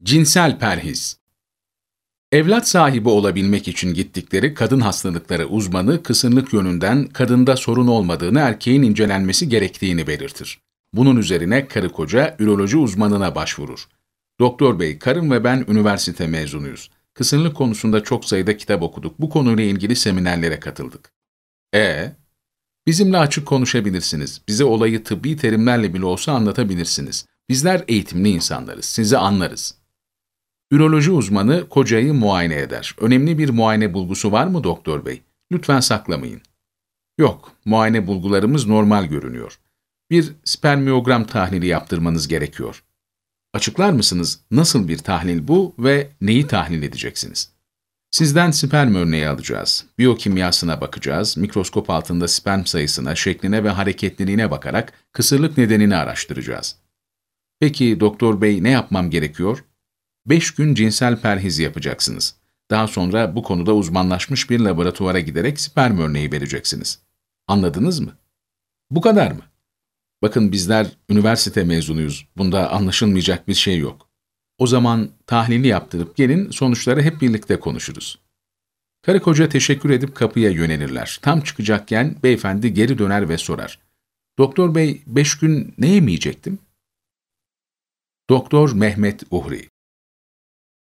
Cinsel perhiz. Evlat sahibi olabilmek için gittikleri kadın hastalıkları uzmanı kısırlık yönünden kadında sorun olmadığını, erkeğin incelenmesi gerektiğini belirtir. Bunun üzerine karı koca üroloji uzmanına başvurur. Doktor bey, karım ve ben üniversite mezunuyuz. Kısırlık konusunda çok sayıda kitap okuduk. Bu konuyla ilgili seminerlere katıldık. Bizimle açık konuşabilirsiniz. Bize olayı tıbbi terimlerle bile olsa anlatabilirsiniz. Bizler eğitimli insanlarız, sizi anlarız. Üroloji uzmanı kocayı muayene eder. Önemli bir muayene bulgusu var mı doktor bey? Lütfen saklamayın. Yok, muayene bulgularımız normal görünüyor. Bir spermiyogram tahlili yaptırmanız gerekiyor. Açıklar mısınız nasıl bir tahlil bu ve neyi tahlil edeceksiniz? Sizden sperm örneği alacağız. Biyokimyasına bakacağız, mikroskop altında sperm sayısına, şekline ve hareketliliğine bakarak kısırlık nedenini araştıracağız. Peki doktor bey, ne yapmam gerekiyor? 5 gün cinsel perhiz yapacaksınız. Daha sonra bu konuda uzmanlaşmış bir laboratuvara giderek sperm örneği vereceksiniz. Anladınız mı? Bu kadar mı? Bakın, bizler üniversite mezunuyuz. Bunda anlaşılmayacak bir şey yok. O zaman tahlili yaptırıp gelin, sonuçları hep birlikte konuşuruz. Karı koca teşekkür edip kapıya yönelirler. Tam çıkacakken beyefendi geri döner ve sorar. Doktor bey, 5 gün ne yemeyecektim? Doktor Mehmet Uhri.